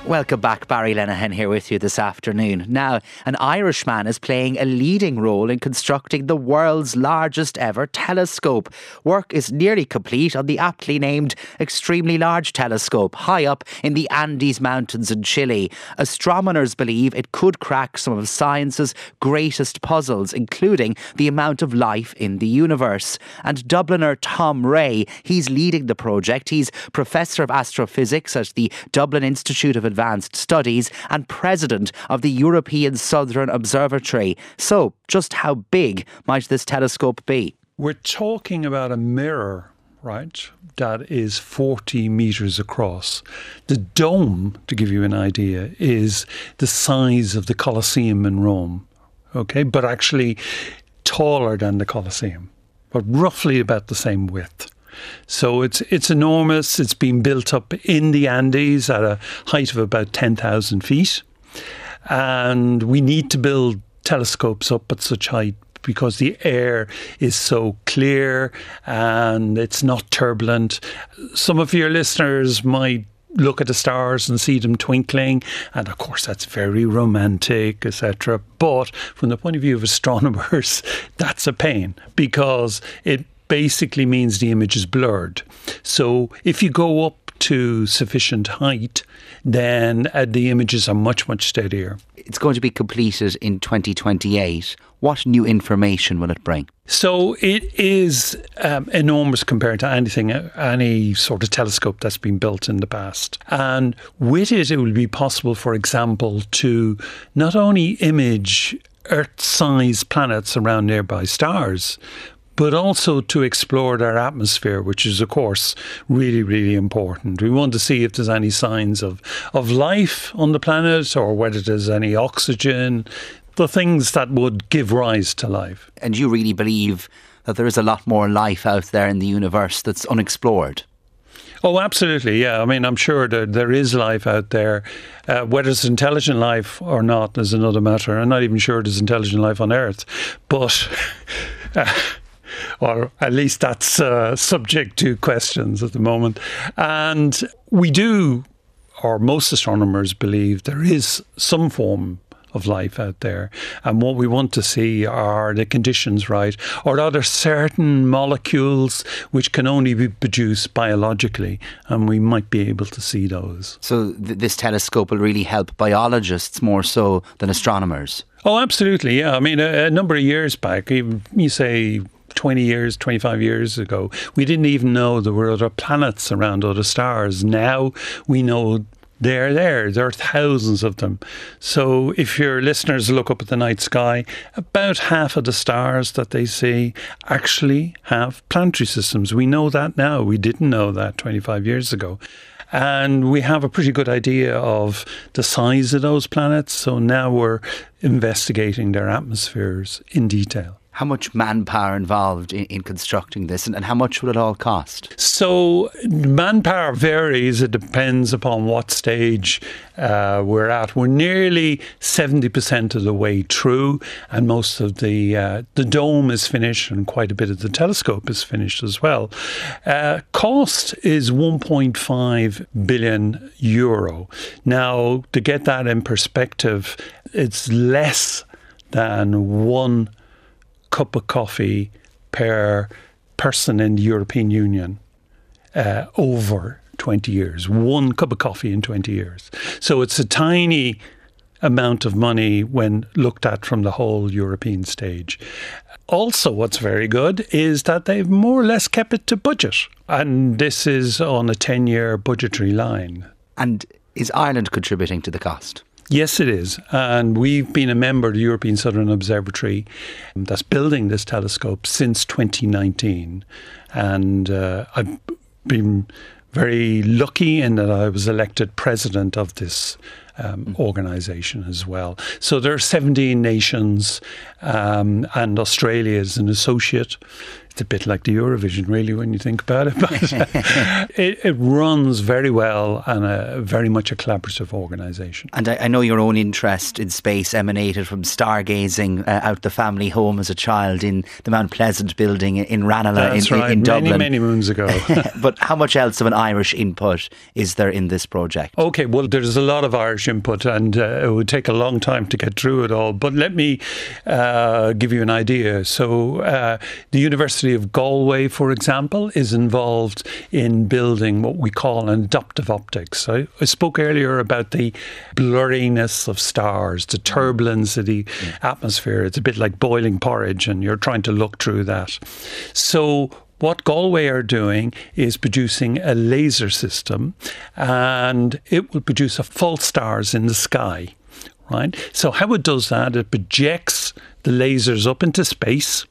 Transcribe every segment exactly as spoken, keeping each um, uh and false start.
Welcome back, Barry Lenihan here with you this afternoon. Now, an Irishman is playing a leading role in constructing the world's largest ever telescope. Work is nearly complete on the aptly named Extremely Large Telescope, high up in the Andes Mountains in Chile. Astronomers believe it could crack some of science's greatest puzzles, including the amount of life in the universe. And Dubliner Tom Ray, he's leading the project. He's Professor of Astrophysics at the Dublin Institute of Advanced Studies and President of the European Southern Observatory. So, just how big might this telescope be? We're talking about a mirror, right, that is forty metres across. The dome, to give you an idea, is the size of the Colosseum in Rome, okay, but actually taller than the Colosseum, but roughly about the same width. So it's it's enormous. It's been built up in the Andes at a height of about ten thousand feet. And we need to build telescopes up at such height because the air is so clear and it's not turbulent. Some of your listeners might look at the stars and see them twinkling, and of course that's very romantic, et cetera. But from the point of view of astronomers, that's a pain because it basically means the image is blurred. So if you go up to sufficient height, then uh, the images are much, much steadier. It's going to be completed in twenty twenty-eight. What new information will it bring? So it is um, enormous compared to anything, any sort of telescope that's been built in the past. And with it, it will be possible, for example, to not only image Earth-sized planets around nearby stars, but also to explore their atmosphere, which is, of course, really, really important. We want to see if there's any signs of, of life on the planet or whether there's any oxygen, the things that would give rise to life. And you really believe that there is a lot more life out there in the universe that's unexplored? Oh, absolutely, yeah. I mean, I'm sure that there is life out there. Uh, whether it's intelligent life or not is another matter. I'm not even sure there's intelligent life on Earth. But... Uh, or at least that's uh, subject to questions at the moment. And we do, or most astronomers believe, there is some form of life out there. And what we want to see are the conditions right, or are there certain molecules which can only be produced biologically, and we might be able to see those. So th- this telescope will really help biologists more so than astronomers? Oh, absolutely, yeah. I mean, a, a number of years back, even you say twenty years, twenty-five years ago, we didn't even know there were other planets around other stars. Now we know they're there. There are thousands of them. So if your listeners look up at the night sky, about half of the stars that they see actually have planetary systems. We know that now. We didn't know that twenty-five years ago. And we have a pretty good idea of the size of those planets. So now we're investigating their atmospheres in detail. How much manpower involved in, in constructing this, and, and how much will it all cost? So manpower varies. It depends upon what stage uh, we're at. We're nearly seventy percent of the way through, and most of the uh, the dome is finished, and quite a bit of the telescope is finished as well. Uh, cost is one point five billion euro. Now, to get that in perspective, it's less than one cup of coffee per person in the European Union uh, over twenty years. One cup of coffee in twenty years. So it's a tiny amount of money when looked at from the whole European stage. Also, what's very good is that they've more or less kept it to budget. And this is on a ten-year budgetary line. And is Ireland contributing to the cost? Yes, it is. And we've been a member of the European Southern Observatory that's building this telescope since twenty nineteen. And uh, I've been very lucky in that I was elected president of this um, mm. organisation as well. So there are seventeen nations, um, and Australia is an associate. It's a bit like the Eurovision, really, when you think about it. But it, it runs very well and a, very much a collaborative organisation. And I, I know your own interest in space emanated from stargazing uh, out the family home as a child in the Mount Pleasant building in Ranelagh That's in, right, in, in Dublin. Many, many moons ago. But how much else of an Irish input is there in this project? OK, well, there's a lot of Irish input, and uh, it would take a long time to get through it all. But let me uh, give you an idea. So uh, the University of Galway, for example, is involved in building what we call an adaptive optics. I, I spoke earlier about the blurriness of stars, the turbulence of the yeah. atmosphere. It's a bit like boiling porridge, and you're trying to look through that. So what Galway are doing is producing a laser system, and it will produce a false stars in the sky. Right? So how it does that, it projects the lasers up into space,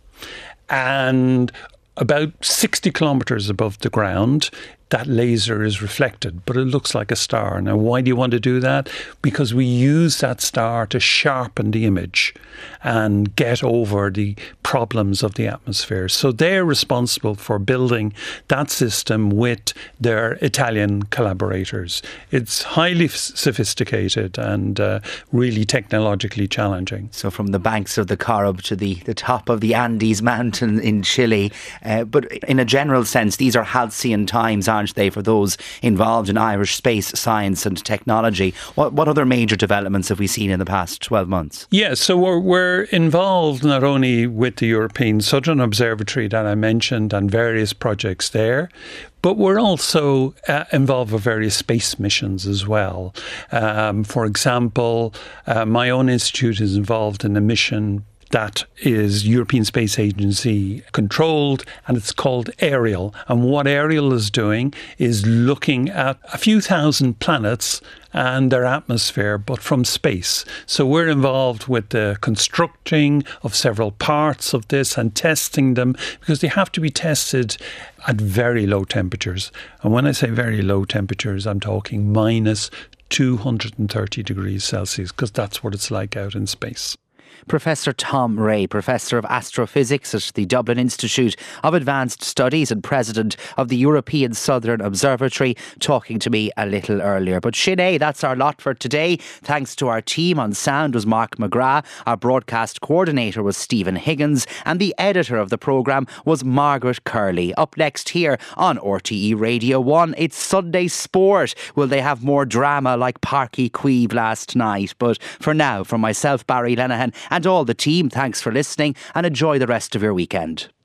and about sixty kilometres above the ground, that laser is reflected, but it looks like a star. Now, why do you want to do that? Because we use that star to sharpen the image and get over the problems of the atmosphere. So they're responsible for building that system with their Italian collaborators. It's highly sophisticated and uh, really technologically challenging. So from the banks of the Corrib to the, the top of the Andes mountain in Chile. Uh, but in a general sense, these are halcyon times, aren't they, for those involved in Irish space science and technology? What what other major developments have we seen in the past twelve months? Yeah, so we're, we're involved not only with the European Southern Observatory that I mentioned and various projects there, but we're also uh, involved with various space missions as well. Um, for example, uh, my own institute is involved in a mission that is European Space Agency controlled, and it's called Ariel. And what Ariel is doing is looking at a few thousand planets and their atmosphere, but from space. So we're involved with the constructing of several parts of this and testing them, because they have to be tested at very low temperatures. And when I say very low temperatures, I'm talking minus two hundred thirty degrees Celsius, because that's what it's like out in space. Professor Tom Ray, Professor of Astrophysics at the Dublin Institute of Advanced Studies and President of the European Southern Observatory, talking to me a little earlier. But Sinead, that's our lot for today. Thanks to our team. On sound was Mark McGrath, our broadcast coordinator was Stephen Higgins, and the editor of the programme was Margaret Curley. Up next here on R T E Radio one, it's Sunday Sport. Will they have more drama like Parky Queeve last night? But for now, from myself, Barry Lenihan, and all the team, thanks for listening and enjoy the rest of your weekend.